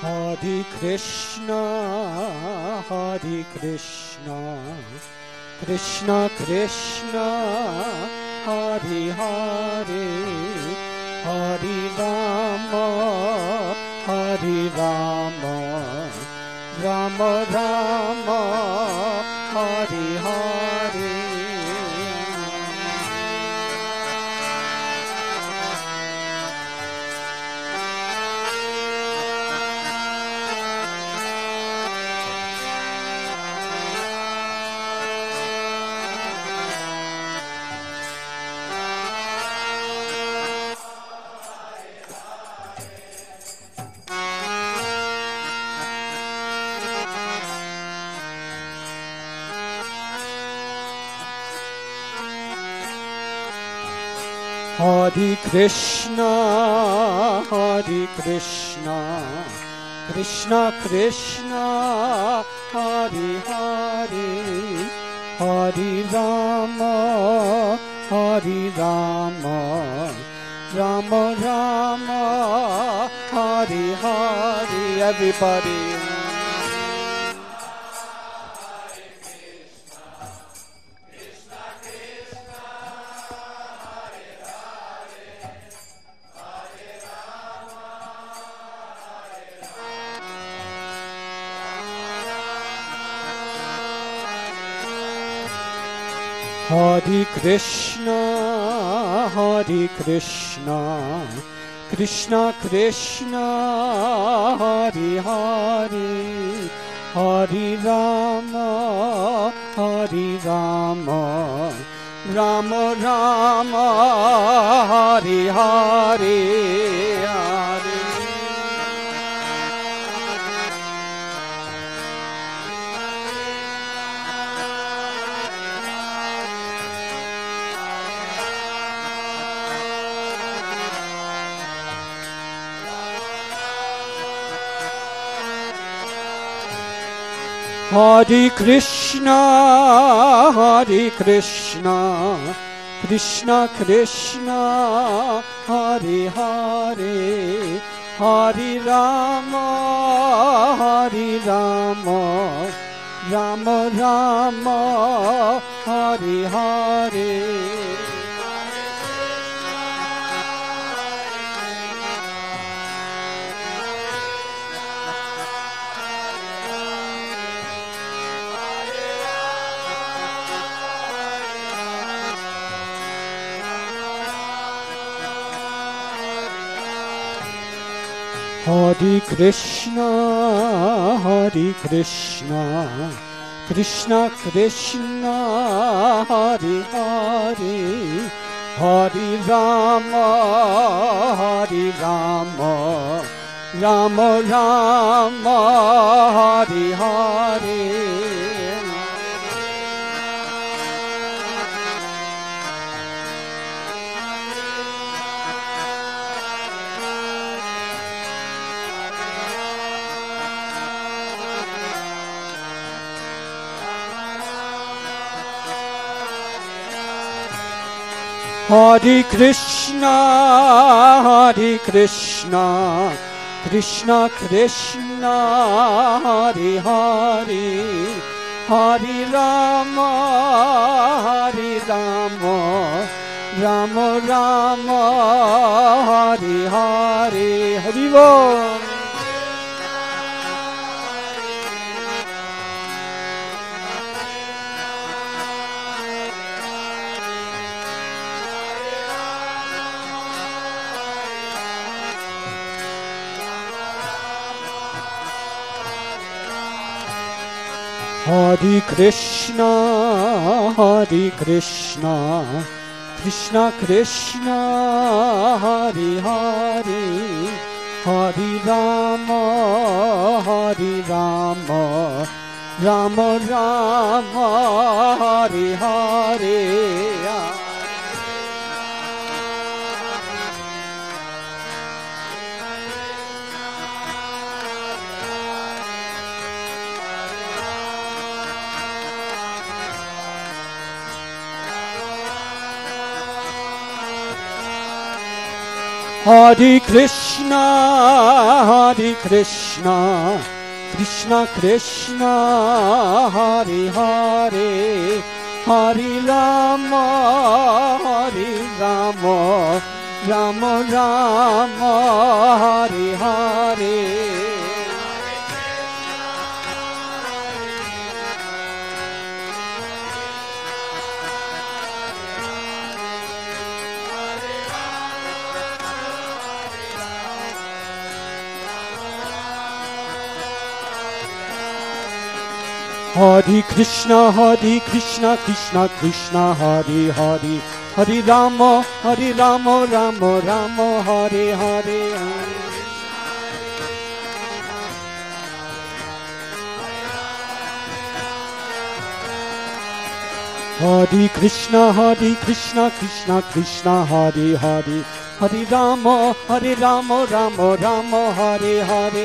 Hare Krishna, Hare Krishna, Krishna Krishna, Hare Hare, Hare Rama, Hare Rama, Rama Rama, Hare Hare. Hare Krishna, Hare Krishna, Krishna Krishna, Hare Hare, Hare Rama, Hare Rama, Rama Rama, Hare Hare. Everybody. Hare Krishna, Hare Krishna, Krishna Krishna, Hare Hare, Hare Rama, Hare Rama, Rama Rama, Hare Hare, Hare. Hare Krishna, Hare Krishna, Krishna Krishna, Hare Hare, Hare Rama, Hare Rama, Rama Rama, Hare Hare. Hare Krishna, Hare Krishna, Krishna Krishna, Hare Hare, Hare Rama, Hare Rama, Rama Rama, Hare Hare. Hare Krishna, Hare Krishna, Krishna Krishna, Hare Hare, Hare Rama, Hare Rama, Rama Rama, Hare Hare. Hari Bol. Hare Krishna, Hare Krishna, Krishna Krishna, Hare Hare, Hare Rama, Hare Rama, Rama Rama, Hare Hare. Hare Krishna, Krishna Krishna, Hare Hare, Hare Rama, Rama Rama, Hare Hare. Hare Krishna, Krishna Krishna, Hare Hare, Hare Rama, Rama Rama, Hare Hare. Hare Krishna, Krishna Krishna, Hare Hare, Hare Rama, Rama Rama, Hare Hare.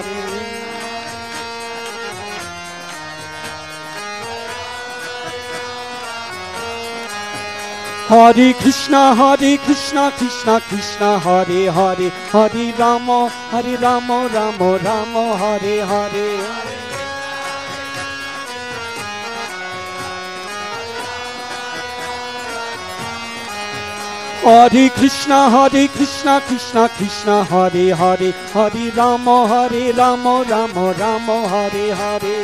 Hare Krishna, Krishna Krishna, Hare Hare, Hare Rama, Rama Rama, Hare Hare. Hare Krishna, Krishna Krishna, Hare Hare, Hare Rama, Rama Rama, Hare Hare.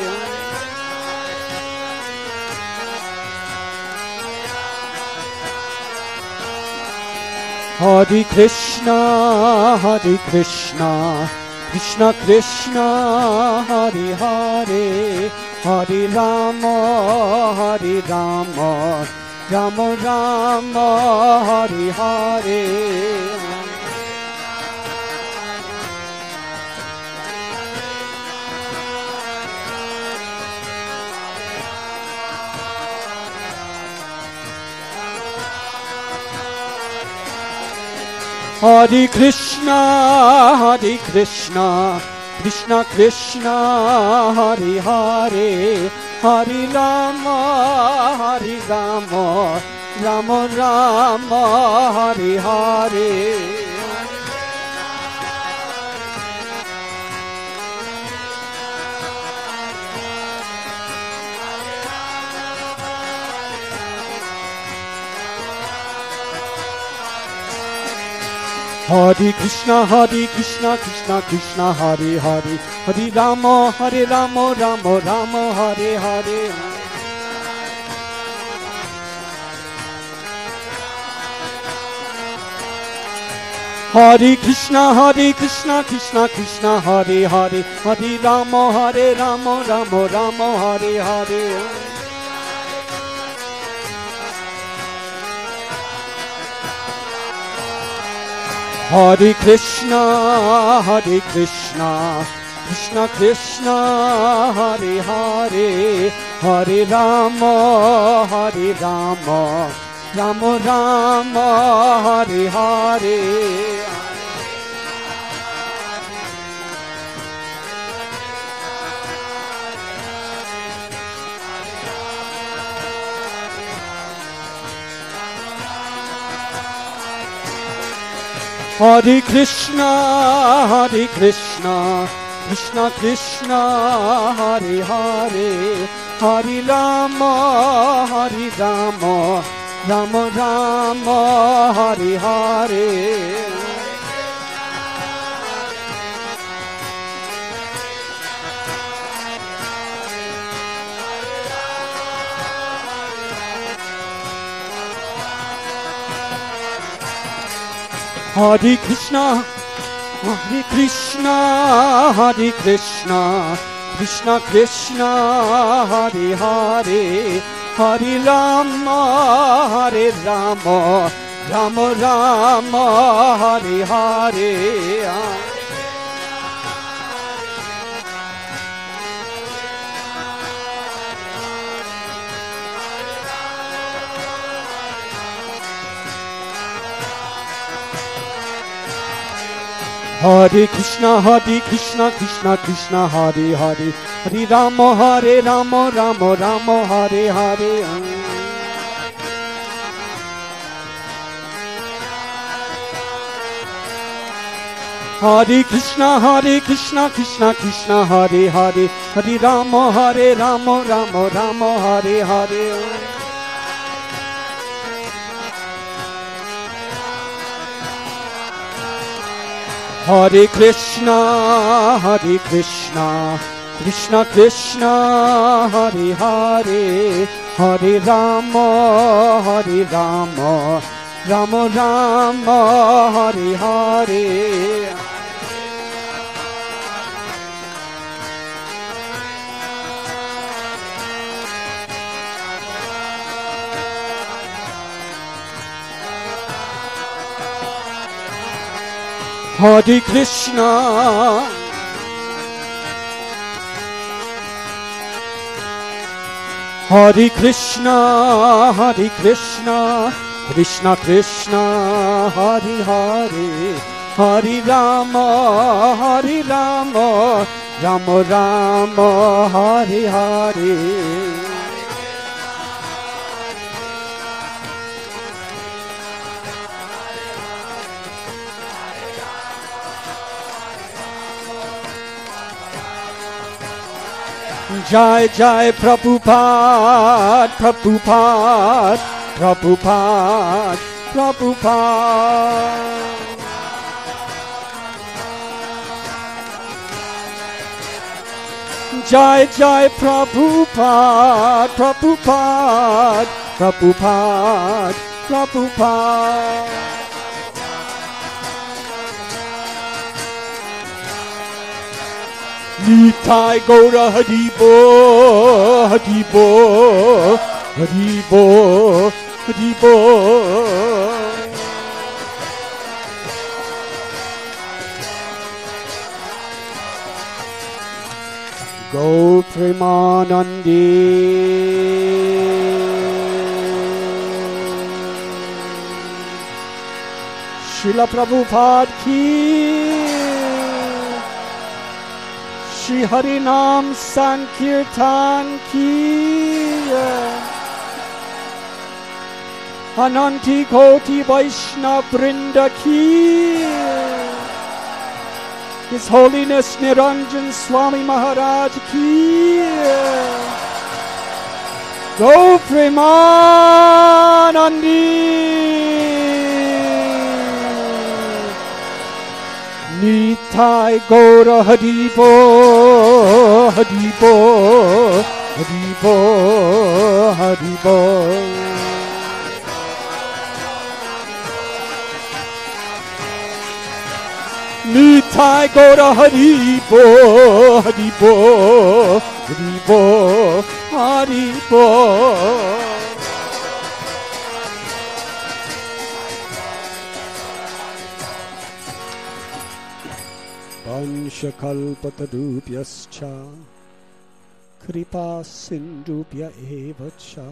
Hare Krishna, Krishna Krishna, Hare Hare, Hare Rama, Rama Rama, Hare Hare. Hare Krishna, Krishna Krishna, Hare Hare, Hare Rama, Rama Rama, Hare Hare. Hare Krishna, Krishna Hare Hare, Hare Rama, Rama Rama, Hare Hare. Hare Krishna, Krishna Hare Hare, Hare Rama, Rama Rama, Hare Hare. Hare Krishna, Krishna Krishna, Hare Hare, Hare Rama, Rama Rama, Hare Hare. Hare Krishna, Krishna Krishna, Hare Hare, Hare Rama, Rama Rama, Hare Hare. Hare Krishna, Krishna Krishna, Hare Hare, Hare Rama, Rama Rama, Hare Hare. Hare Krishna, Krishna Hare Hare, Hare Rama, Rama Rama, Hare Hare. Hare Krishna, Krishna Krishna, Hare Hare, Hare Rama, Rama Rama, Hare Hare. Hare Krishna, Krishna Krishna, Hare Hare, Hare Rama, Rama Rama, Hare Hare. Hare Krishna, Hare Krishna, Krishna Krishna, Hare Hare, Hare Rama, Rama Rama, Hare Hare. Jai Jai Prabhupada, Prabhupada, Prabhupada, Prabhupada. Jai Jai Prabhupada, Prabhupada, Prabhupada, Prabhupada. Nitai Gaura Haribo, Haribo, Haribo, Haribo. Go Premanandi. Srila Prabhupada ki. Shri Harinam Sankirtan ki. Ananti Koti Vaishnava Vrinda ki. His Holiness Niranjan Swami Maharaj ki. Go Premanandi. Nitai Gaura Haribo, Haribo, Haribo, Haribo. Nitai Gaura Haribo, Haribo, Haribo, Haribo. Vanshakalpatarubhyascha Kripa Sindhubhya eva cha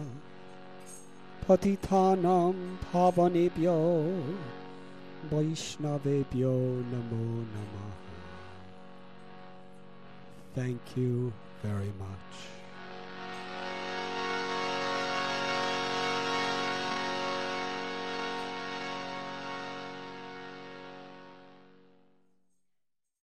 Patithanam Pavanebhyo Vaishnavebhyo Namo Namaha. Thank you very much.